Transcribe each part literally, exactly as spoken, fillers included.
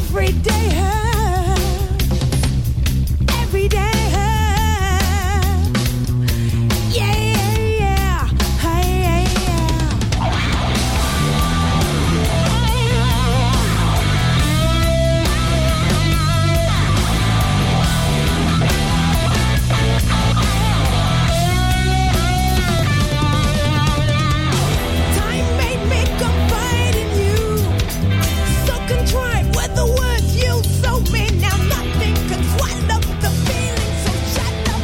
every day hurts, every day hurts. Yeah, yeah, yeah, hey, yeah, time made me confide in you, so contrived with the words you sold me. Now nothing can swallow the feeling, so shut up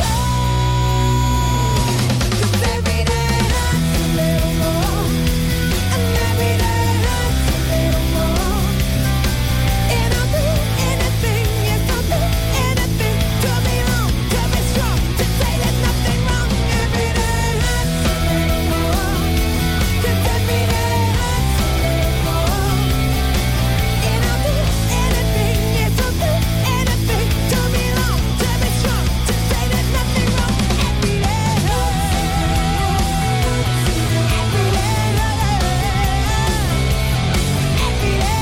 inside. 'Cause every day hurts a little more, and every day hurts a little more. And I'll do anything, yes I'll do anything to be wrong, to be strong, to say there's nothing wrong. Every day hurts a little more, 'cause every day hurts a little more. And I'll do anything, yes I'll do anything to be wrong, to be strong, to say there's nothing wrong. Every day hurts, every day hurts, every day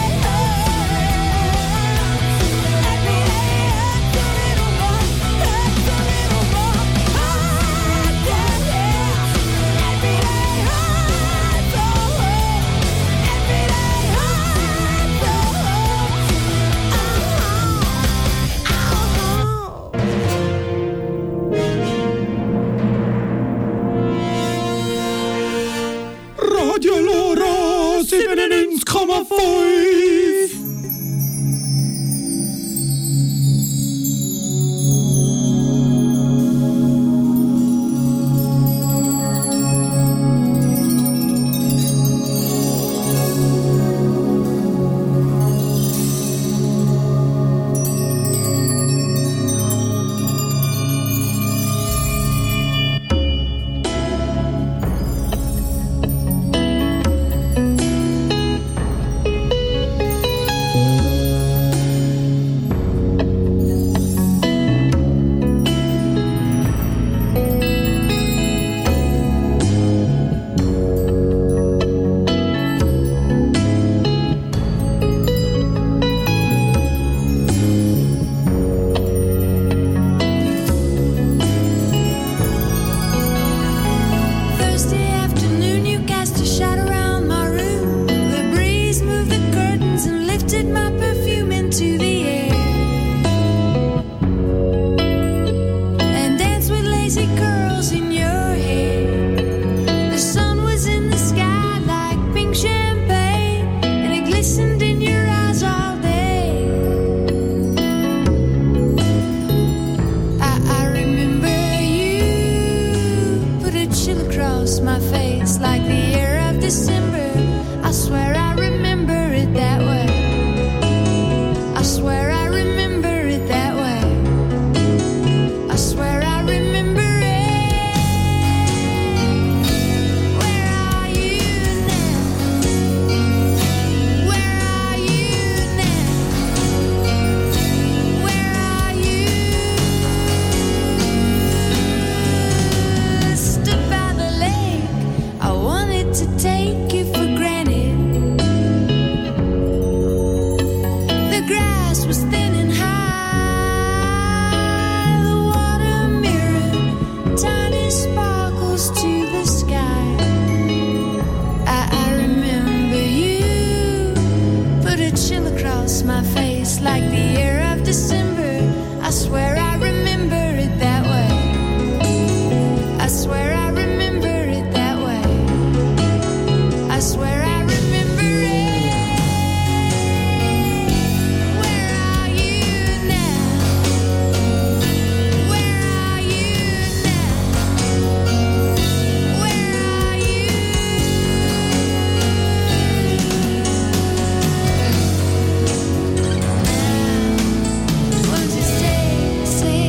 Radio Lora zevenenens komma vijf. Thursday afternoon, you cast a shadow around my room. The breeze moved the curtains and lifted my perfume into the air, and danced with lazy curls in your hair. The sun was in the sky like pink champagne, and it glistened in your eyes all day. I, I remember you put a chill across my face like the air of December. I swear I remember it that way. I swear I remember it that way. I swear I remember it. Where are you now? Where are you now? Where are you? Stood by the lake, I wanted to take you for granted. The grass was thin and high, the water mirrored tiny sparkles to the sky. I, I remember you put a chill across my face like the air of December. I swear I remember it that way. I swear I remember it that way. I swear I remember it. Where are you now? Where are you now? Where are you? Won't you stay, stay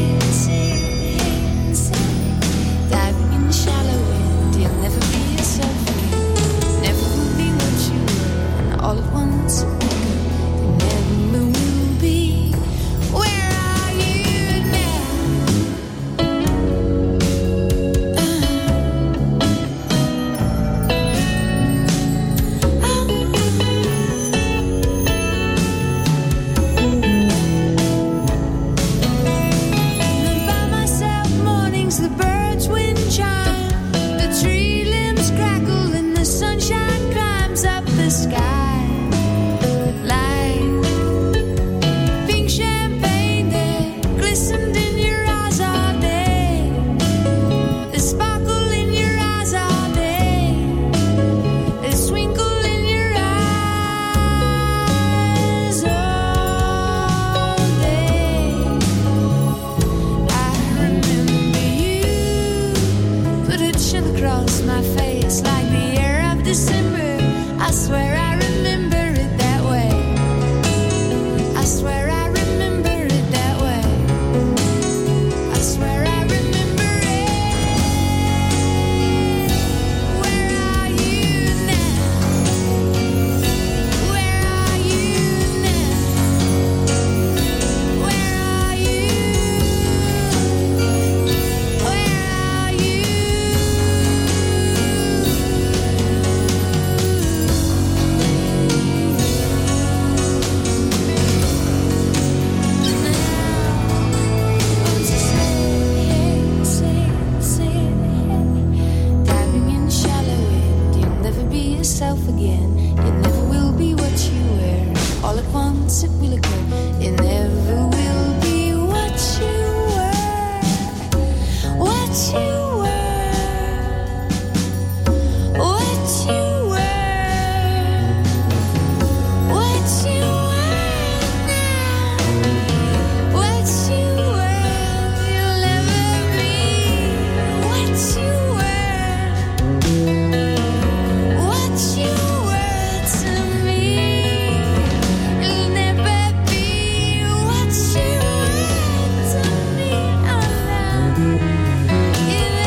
once it will occur. It never will be what you were, what you were, what you were, what you were now, what you were. You'll never be what you were, what you were to me. You'll never be what you were to me. Oh no, you'll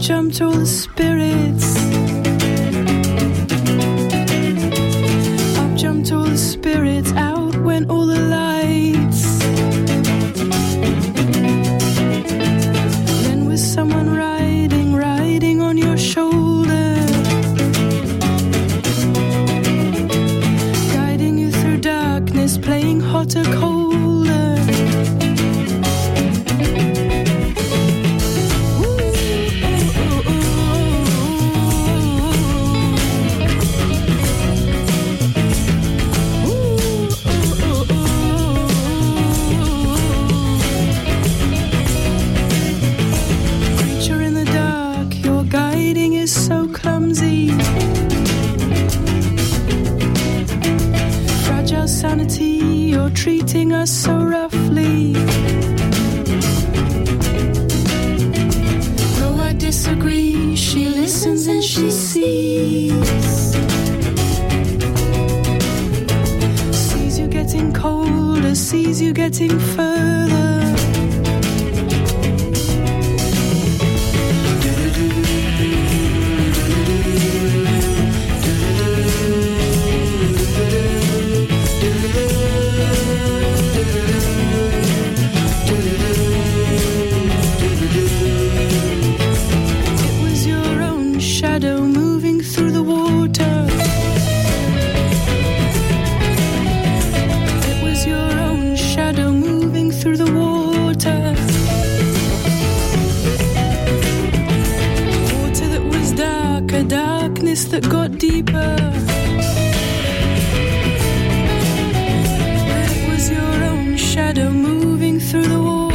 jumped all the spirits. Up jumped all the spirits, out went all the lights. Then with someone riding, riding on your shoulder, guiding you through darkness, playing hot or colder. You're treating us so roughly. Though I disagree, she listens and she sees. Sees you getting colder, sees you getting further. That got deeper. But it was your own shadow moving through the water.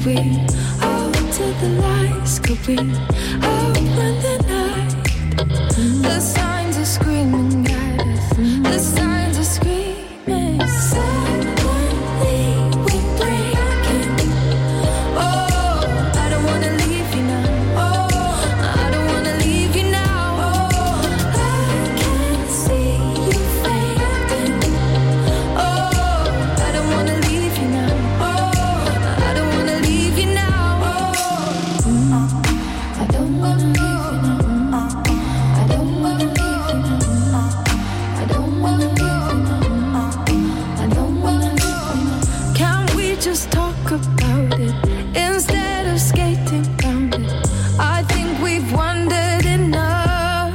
we out to the lights? Could we out when the night? The signs are screaming at us. The signs are screaming. Silently we're breaking. Oh, I don't wanna leave you now. Oh, I don't wanna leave you now. Oh, I can see you fading. Oh, I don't wanna leave you now. Oh, I don't wanna leave you now. Oh, mm, I don't wanna leave you now. I don't wanna leave you now. I don't wanna leave you now. I don't wanna leave you now. Can't we just talk about it instead of skating round it? I think we've wondered enough.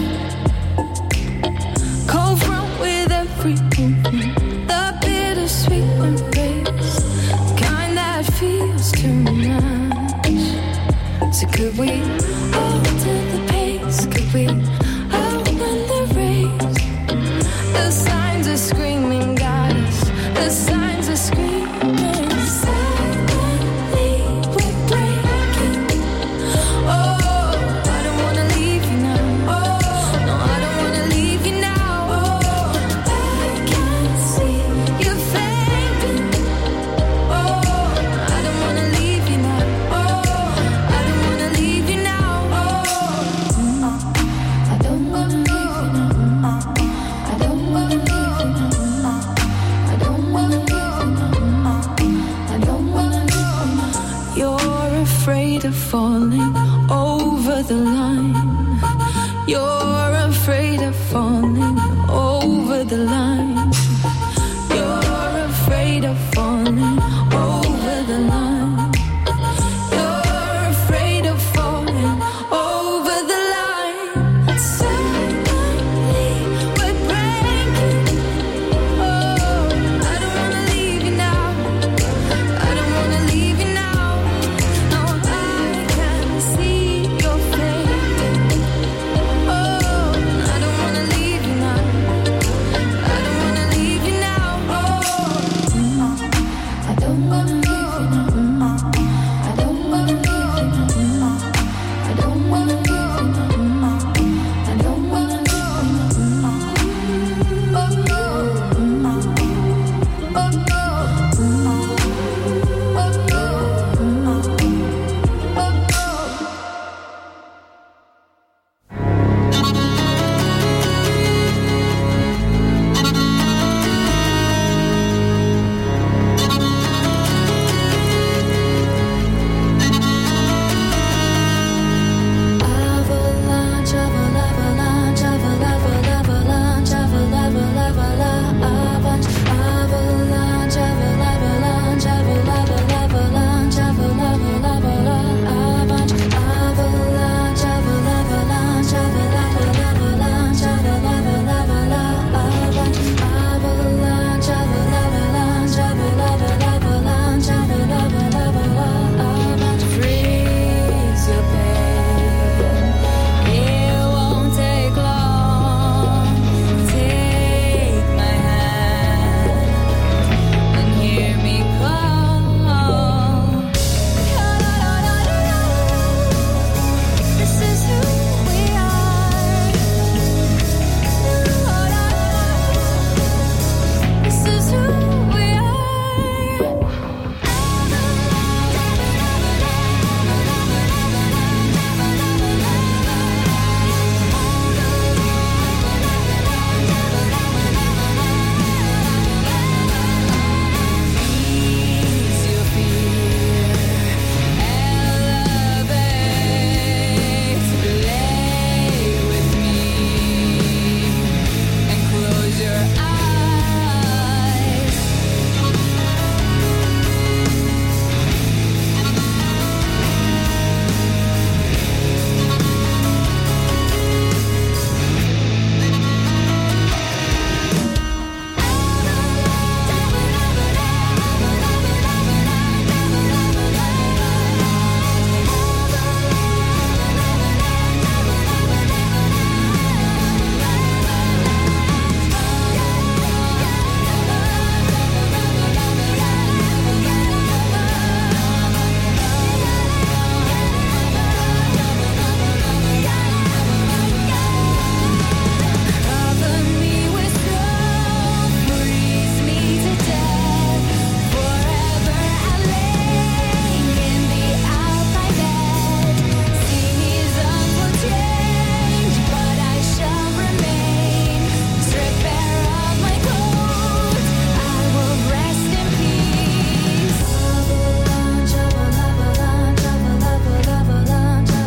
Cold front with every movement, the bittersweet embrace, kind that feels too much. So could we alter the pace? Could we outrun the race? The signs are screaming at us. The signs are screaming. Silently we're breaking. Oh, I don't wanna leave you now. Oh, no, I don't wanna leave you now. Oh, I can see you fading. Oh, I don't wanna leave you now. Oh, I don't wanna leave you now. Oh, mm, I don't wanna leave you now. I don't wanna leave you now. I don't wanna leave you now. I don't wanna leave you now. You're afraid of falling over the line. You're afraid of falling over the line. You're afraid of falling over the line. You're afraid of falling over the line. Silently we're breaking. Oh, I don't wanna leave you now. I don't wanna leave you now. No, I can see your fading. Oh, I don't wanna leave you now. I don't wanna leave you now. Oh, mm, I don't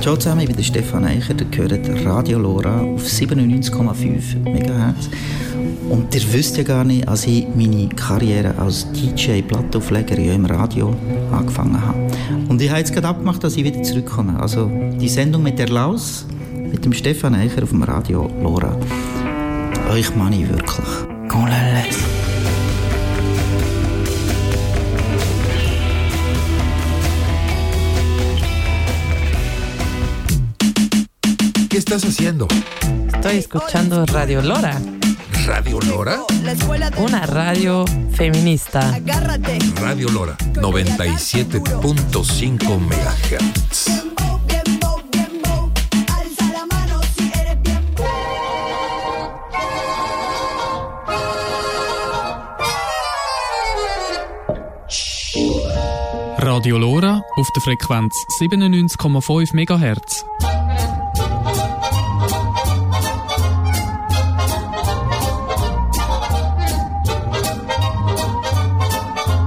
Ciao zusammen, ich bin der Stefan Eicher, ihr hört Radio Lora auf siebenundneunzig Komma fünf Megahertz. Und ihr wisst ja gar nicht, als ich meine Karriere als D J-Plattaufleger ja im Radio angefangen habe. Und ich habe jetzt gerade abgemacht, dass ich wieder zurückkomme. Also die Sendung mit der Laus, mit dem Stefan Eicher auf dem Radio Lora. Euch meine ich wirklich. Golales. ¿Qué estás haciendo? Estoy escuchando Radio Lora. ¿Radio Lora? Una radio feminista. Radio Lora, noventa y siete punto cinco megahertz. Radio Lora auf der Frequenz siebenundneunzig Komma fünf Megahertz.